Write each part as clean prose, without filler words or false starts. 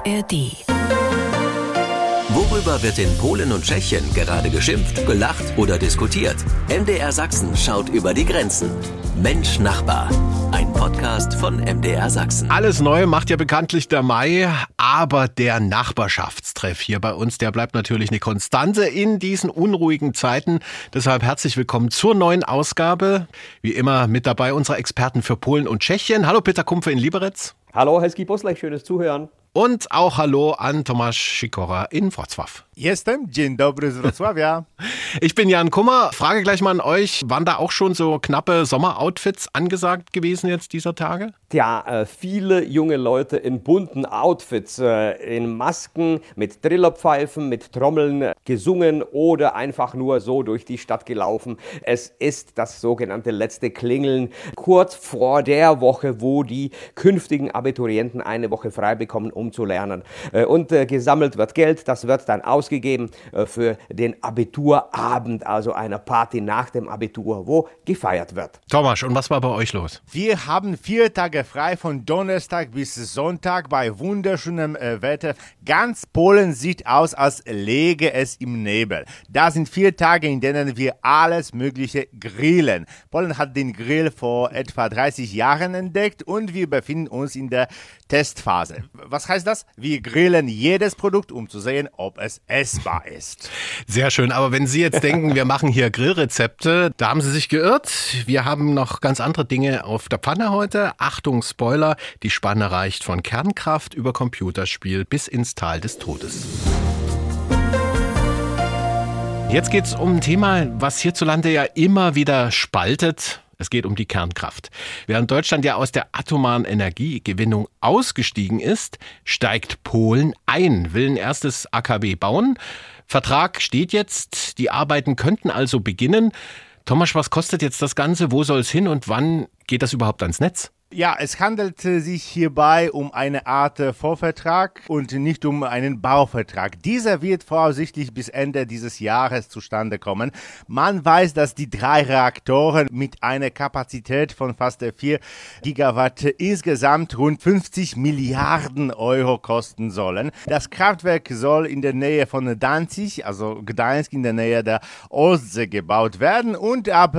ARD. Worüber wird in Polen und Tschechien gerade geschimpft, gelacht oder diskutiert? MDR Sachsen schaut über die Grenzen. Mensch Nachbar, ein Podcast von MDR Sachsen. Alles Neue macht ja bekanntlich der Mai, aber der Nachbarschaftstreff hier bei uns, der bleibt natürlich eine Konstante in diesen unruhigen Zeiten. Deshalb herzlich willkommen zur neuen Ausgabe. Wie immer mit dabei unsere Experten für Polen und Tschechien. Hallo Peter Kumpfe in Liberec. Hallo Helski Boslech, schönes Zuhören. Und auch Hallo an Tomasz Sikora in Wrocław. Jestem, dzień dobry z Wrocławia. Ich bin Jan Kummer, frage gleich mal an euch, waren da auch schon so knappe Sommeroutfits angesagt gewesen jetzt dieser Tage? Ja, viele junge Leute in bunten Outfits, in Masken, mit Trillerpfeifen, mit Trommeln gesungen oder einfach nur so durch die Stadt gelaufen. Es ist das sogenannte letzte Klingeln, kurz vor der Woche, wo die künftigen Abiturienten eine Woche frei bekommen, um zu lernen. Und gesammelt wird Geld, das wird dann ausgegeben für den Abiturabend, also eine Party nach dem Abitur, wo gefeiert wird. Tomasz, und was war bei euch los? Wir haben 4 Tage frei von Donnerstag bis Sonntag bei wunderschönem Wetter. Ganz Polen sieht aus, als läge es im Nebel. Da sind 4 Tage, in denen wir alles Mögliche grillen. Polen hat den Grill vor etwa 30 Jahren entdeckt und wir befinden uns in der Testphase. Was heißt das? Wir grillen jedes Produkt, um zu sehen, ob es essbar ist. Sehr schön, aber wenn Sie jetzt denken, wir machen hier Grillrezepte, da haben Sie sich geirrt. Wir haben noch ganz andere Dinge auf der Pfanne heute. Achtung, Spoiler, die Spanne reicht von Kernkraft über Computerspiel bis ins Tal des Todes. Jetzt geht es um ein Thema, was hierzulande ja immer wieder spaltet. Es geht um die Kernkraft. Während Deutschland ja aus der atomaren Energiegewinnung ausgestiegen ist, steigt Polen ein, will ein erstes AKW bauen. Vertrag steht jetzt, die Arbeiten könnten also beginnen. Tomasz, was kostet jetzt das Ganze? Wo soll es hin und wann geht das überhaupt ans Netz? Ja, es handelt sich hierbei um eine Art Vorvertrag und nicht um einen Bauvertrag. Dieser wird voraussichtlich bis Ende dieses Jahres zustande kommen. Man weiß, dass die 3 Reaktoren mit einer Kapazität von fast 4 Gigawatt insgesamt rund 50 Milliarden Euro kosten sollen. Das Kraftwerk soll in der Nähe von Danzig, also Gdańsk, in der Nähe der Ostsee gebaut werden und ab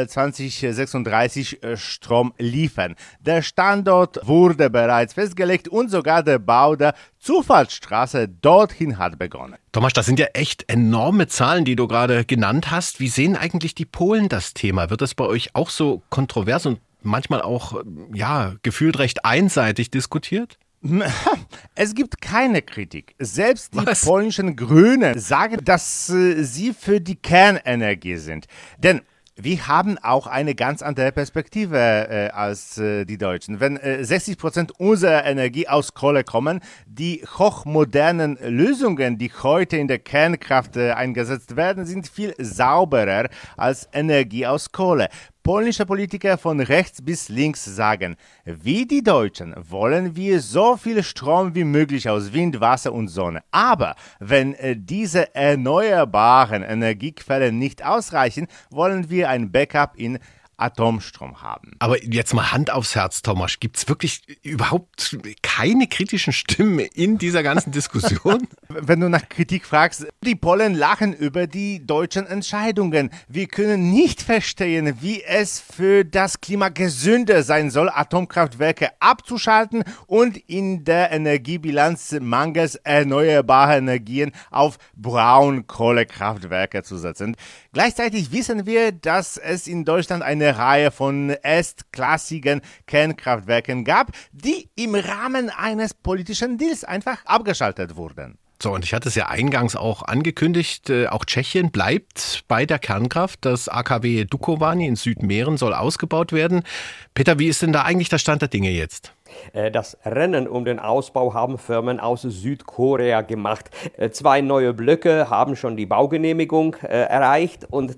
2036 Strom liefern. Der Standort wurde bereits festgelegt und sogar der Bau der Zufahrtsstraße dorthin hat begonnen. Tomasz, das sind ja echt enorme Zahlen, die du gerade genannt hast. Wie sehen eigentlich die Polen das Thema? Wird das bei euch auch so kontrovers und manchmal auch, gefühlt recht einseitig diskutiert? Es gibt keine Kritik. Selbst die polnischen Grünen sagen, dass sie für die Kernenergie sind. Denn wir haben auch eine ganz andere Perspektive als die Deutschen. Wenn 60% unserer Energie aus Kohle kommen, die hochmodernen Lösungen, die heute in der Kernkraft eingesetzt werden, sind viel sauberer als Energie aus Kohle. Polnische Politiker von rechts bis links sagen, wie die Deutschen wollen wir so viel Strom wie möglich aus Wind, Wasser und Sonne. Aber wenn diese erneuerbaren Energiequellen nicht ausreichen, wollen wir ein Backup in Atomstrom haben. Aber jetzt mal Hand aufs Herz, Tomasz. Gibt es wirklich überhaupt keine kritischen Stimmen in dieser ganzen Diskussion? Wenn du nach Kritik fragst, die Polen lachen über die deutschen Entscheidungen. Wir können nicht verstehen, wie es für das Klima gesünder sein soll, Atomkraftwerke abzuschalten und in der Energiebilanz mangels erneuerbarer Energien auf Braunkohlekraftwerke zu setzen. Gleichzeitig wissen wir, dass es in Deutschland eine Reihe von erstklassigen Kernkraftwerken gab, die im Rahmen eines politischen Deals einfach abgeschaltet wurden. So, und ich hatte es ja eingangs auch angekündigt, auch Tschechien bleibt bei der Kernkraft. Das AKW Dukovany in Südmähren soll ausgebaut werden. Peter, wie ist denn da eigentlich der Stand der Dinge jetzt? Das Rennen um den Ausbau haben Firmen aus Südkorea gemacht. 2 neue Blöcke haben schon die Baugenehmigung erreicht und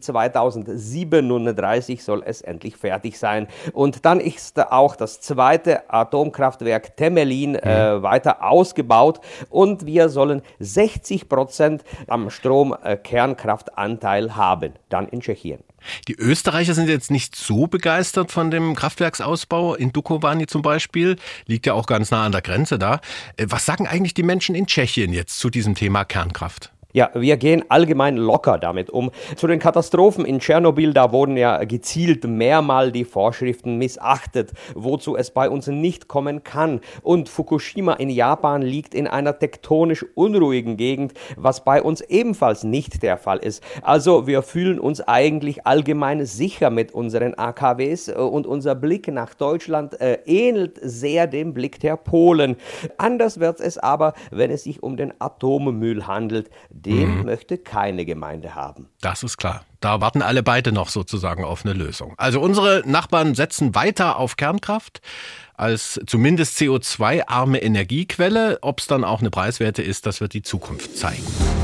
2037 soll es endlich fertig sein. Und dann ist auch das zweite Atomkraftwerk Temelin weiter ausgebaut und wir sollen 60% am Stromkernkraftanteil haben, dann in Tschechien. Die Österreicher sind jetzt nicht so begeistert von dem Kraftwerksausbau in Dukovany zum Beispiel. Liegt ja auch ganz nah an der Grenze da. Was sagen eigentlich die Menschen in Tschechien jetzt zu diesem Thema Kernkraft? Ja, wir gehen allgemein locker damit um. Zu den Katastrophen in Tschernobyl, da wurden ja gezielt mehrmal die Vorschriften missachtet, wozu es bei uns nicht kommen kann. Und Fukushima in Japan liegt in einer tektonisch unruhigen Gegend, was bei uns ebenfalls nicht der Fall ist. Also wir fühlen uns eigentlich allgemein sicher mit unseren AKWs und unser Blick nach Deutschland ähnelt sehr dem Blick der Polen. Anders wird es aber, wenn es sich um den Atommüll handelt. Den möchte keine Gemeinde haben. Das ist klar. Da warten alle beide noch sozusagen auf eine Lösung. Also unsere Nachbarn setzen weiter auf Kernkraft als zumindest CO2-arme Energiequelle. Ob es dann auch eine preiswerte ist, das wird die Zukunft zeigen.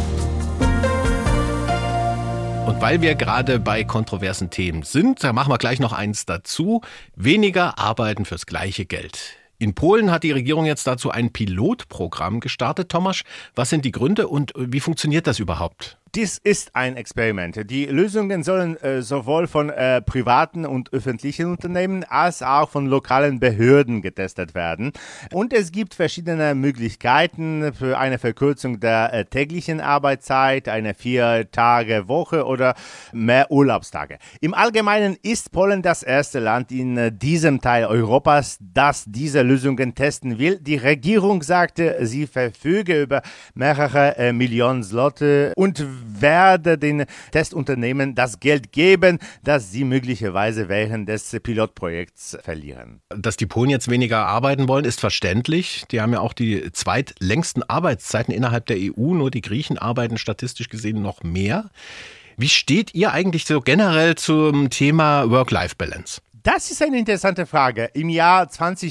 Und weil wir gerade bei kontroversen Themen sind, da machen wir gleich noch eins dazu. Weniger arbeiten fürs gleiche Geld. In Polen hat die Regierung jetzt dazu ein Pilotprogramm gestartet. Tomasz, was sind die Gründe und wie funktioniert das überhaupt? Dies ist ein Experiment. Die Lösungen sollen sowohl von privaten und öffentlichen Unternehmen als auch von lokalen Behörden getestet werden. Und es gibt verschiedene Möglichkeiten für eine Verkürzung der täglichen Arbeitszeit, eine 4-Tage-Woche oder mehr Urlaubstage. Im Allgemeinen ist Polen das erste Land in diesem Teil Europas, das diese Lösungen testen will. Die Regierung sagte, sie verfüge über mehrere Millionen Zloty und werde den Testunternehmen das Geld geben, das sie möglicherweise während des Pilotprojekts verlieren. Dass die Polen jetzt weniger arbeiten wollen, ist verständlich. Die haben ja auch die zweitlängsten Arbeitszeiten innerhalb der EU. Nur die Griechen arbeiten statistisch gesehen noch mehr. Wie steht ihr eigentlich so generell zum Thema Work-Life-Balance? Das ist eine interessante Frage. Im Jahr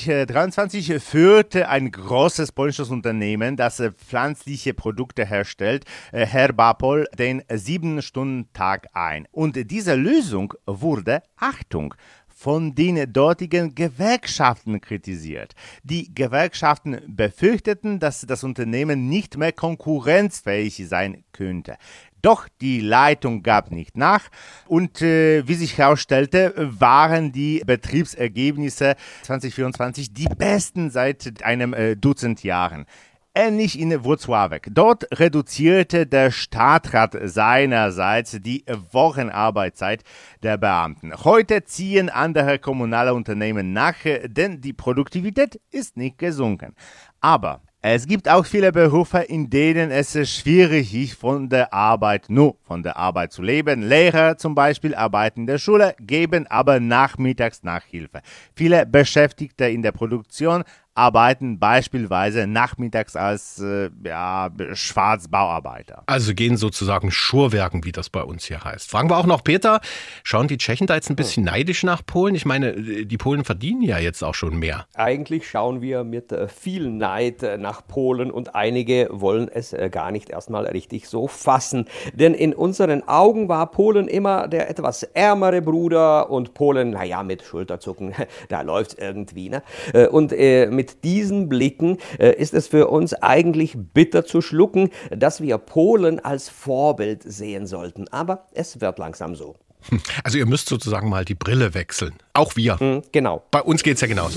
2023 führte ein großes polnisches Unternehmen, das pflanzliche Produkte herstellt, Herbapol, den 7-Stunden-Tag ein. Und diese Lösung wurde, Achtung, von den dortigen Gewerkschaften kritisiert. Die Gewerkschaften befürchteten, dass das Unternehmen nicht mehr konkurrenzfähig sein könnte. Doch die Leitung gab nicht nach und wie sich herausstellte, waren die Betriebsergebnisse 2024 die besten seit einem Dutzend Jahren. Ähnlich in Włocławek. Dort reduzierte der Stadtrat seinerseits die Wochenarbeitszeit der Beamten. Heute ziehen andere kommunale Unternehmen nach, denn die Produktivität ist nicht gesunken. Aber es gibt auch viele Berufe, in denen es schwierig ist, von der Arbeit zu leben. Lehrer zum Beispiel arbeiten in der Schule, geben aber nachmittags Nachhilfe. Viele Beschäftigte in der Produktion arbeiten beispielsweise nachmittags als Schwarzbauarbeiter. Also gehen sozusagen Schurwerken, wie das bei uns hier heißt. Fragen wir auch noch Peter, schauen die Tschechen da jetzt ein bisschen neidisch nach Polen? Ich meine, die Polen verdienen ja jetzt auch schon mehr. Eigentlich schauen wir mit viel Neid nach Polen und einige wollen es gar nicht erstmal richtig so fassen. Denn in unseren Augen war Polen immer der etwas ärmere Bruder und Polen, mit Schulterzucken, da läuft's irgendwie, ne? Und mit diesen Blicken ist es für uns eigentlich bitter zu schlucken, dass wir Polen als Vorbild sehen sollten. Aber es wird langsam so. Also ihr müsst sozusagen mal die Brille wechseln. Auch wir. Genau. Bei uns geht's ja genauso.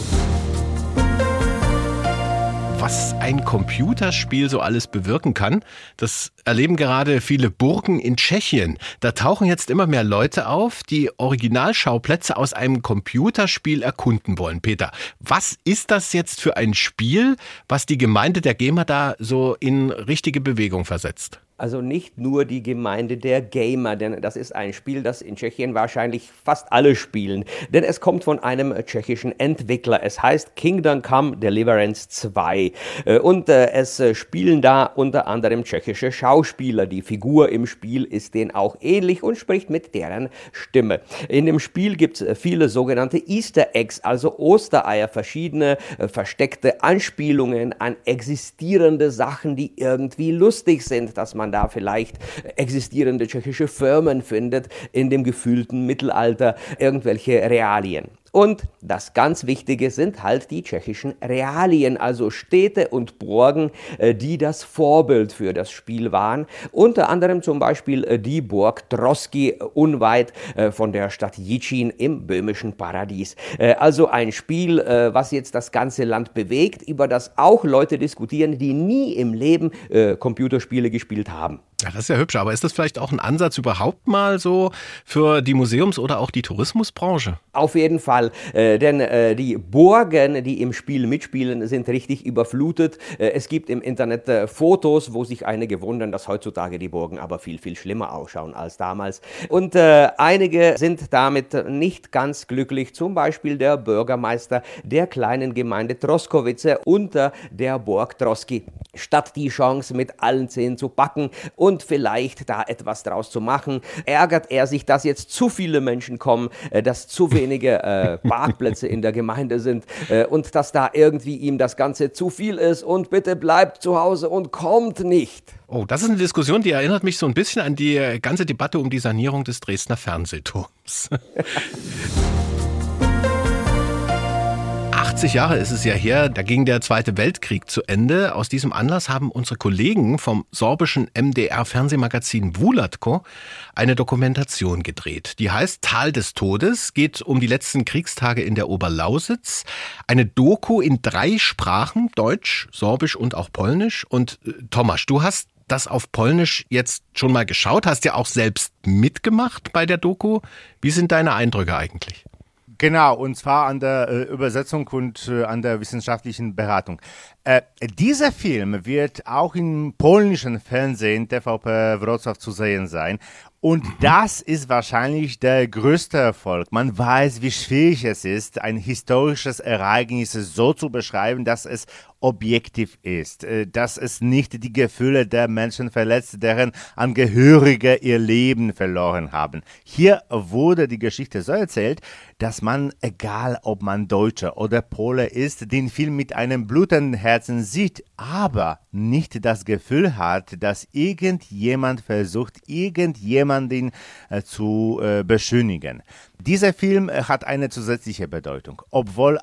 Was ein Computerspiel so alles bewirken kann, das erleben gerade viele Burgen in Tschechien. Da tauchen jetzt immer mehr Leute auf, die Originalschauplätze aus einem Computerspiel erkunden wollen. Peter, was ist das jetzt für ein Spiel, was die Gemeinde der Gamer da so in richtige Bewegung versetzt? Also nicht nur die Gemeinde der Gamer, denn das ist ein Spiel, das in Tschechien wahrscheinlich fast alle spielen. Denn es kommt von einem tschechischen Entwickler. Es heißt Kingdom Come Deliverance 2. Und es spielen da unter anderem tschechische Schauspieler. Die Figur im Spiel ist denen auch ähnlich und spricht mit deren Stimme. In dem Spiel gibt es viele sogenannte Easter Eggs, also Ostereier, verschiedene versteckte Anspielungen an existierende Sachen, die irgendwie lustig sind, dass man da vielleicht existierende tschechische Firmen findet in dem gefühlten Mittelalter, irgendwelche Realien. Und das ganz Wichtige sind halt die tschechischen Realien, also Städte und Burgen, die das Vorbild für das Spiel waren. Unter anderem zum Beispiel die Burg Troski unweit von der Stadt Jičín im böhmischen Paradies. Also ein Spiel, was jetzt das ganze Land bewegt, über das auch Leute diskutieren, die nie im Leben Computerspiele gespielt haben. Ja, das ist ja hübsch, aber ist das vielleicht auch ein Ansatz überhaupt mal so für die Museums- oder auch die Tourismusbranche? Auf jeden Fall, denn die Burgen, die im Spiel mitspielen, sind richtig überflutet. Es gibt im Internet Fotos, wo sich einige wundern, dass heutzutage die Burgen aber viel, viel schlimmer ausschauen als damals. Und einige sind damit nicht ganz glücklich, zum Beispiel der Bürgermeister der kleinen Gemeinde Troskovice unter der Burg Troski. Statt die Chance mit allen Zähnen zu packen und vielleicht da etwas draus zu machen, ärgert er sich, dass jetzt zu viele Menschen kommen, dass zu wenige Parkplätze in der Gemeinde sind und dass da irgendwie ihm das Ganze zu viel ist und bitte bleibt zu Hause und kommt nicht. Oh, das ist eine Diskussion, die erinnert mich so ein bisschen an die ganze Debatte um die Sanierung des Dresdner Fernsehturms. 80 Jahre ist es ja her, da ging der Zweite Weltkrieg zu Ende. Aus diesem Anlass haben unsere Kollegen vom sorbischen MDR-Fernsehmagazin Vulatko eine Dokumentation gedreht. Die heißt Tal des Todes, geht um die letzten Kriegstage in der Oberlausitz. Eine Doku in 3 Sprachen, Deutsch, Sorbisch und auch Polnisch. Und Tomasz, du hast das auf Polnisch jetzt schon mal geschaut, hast ja auch selbst mitgemacht bei der Doku. Wie sind deine Eindrücke eigentlich? Genau, und zwar an der Übersetzung und an der wissenschaftlichen Beratung. Dieser Film wird auch im polnischen Fernsehen TVP Wrocław zu sehen sein. Und das ist wahrscheinlich der größte Erfolg. Man weiß, wie schwierig es ist, ein historisches Ereignis so zu beschreiben, dass es objektiv ist, dass es nicht die Gefühle der Menschen verletzt, deren Angehörige ihr Leben verloren haben. Hier wurde die Geschichte so erzählt, dass man, egal ob man Deutscher oder Pole ist, den Film mit einem blutenden Herzen sieht, aber nicht das Gefühl hat, dass irgendjemand versucht, irgendjemanden zu beschönigen. Dieser Film hat eine zusätzliche Bedeutung. Obwohl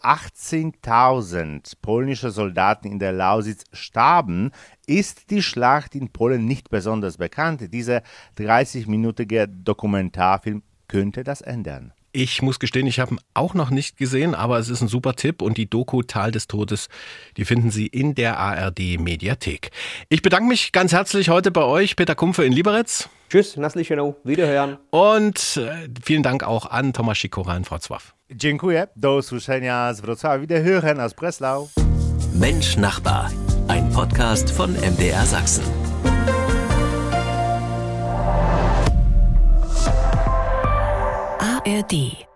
18.000 polnische Soldaten in der Lausitz starben, ist die Schlacht in Polen nicht besonders bekannt. Dieser 30-minütige Dokumentarfilm könnte das ändern. Ich muss gestehen, ich habe ihn auch noch nicht gesehen, aber es ist ein super Tipp und die Doku Tal des Todes, die finden Sie in der ARD-Mediathek. Ich bedanke mich ganz herzlich heute bei euch, Peter Kumpfe in Liberec. Tschüss, Naslicheno, wiederhören. Und vielen Dank auch an Tomasz Sikora in Wrocław. Dziękuję, do usłyszenia z Wrocław, wiederhören aus Breslau. Mensch Nachbar, ein Podcast von MDR Sachsen. ARD